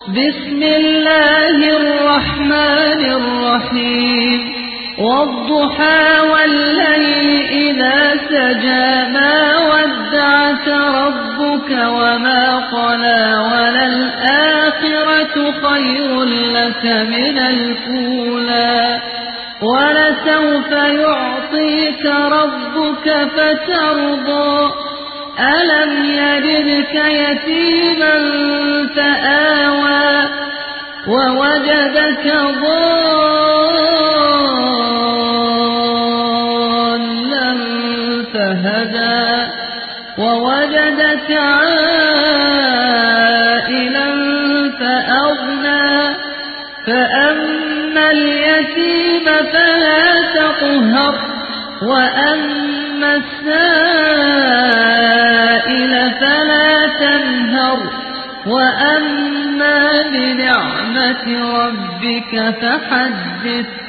بسم الله الرحمن الرحيم والضحى والليل إذا سجى ما ودعك ربك وما قلى وللآخرة خير لك من الأولى ولسوف يعطيك ربك فترضى ألم يجدك يتيما فآوى ووجدك ضالا فهدى ووجدك عائلا فأغنى فأما اليتيم فلا تقهر وأما السائل فلا تنهر وأما بنعمة ربك فحدث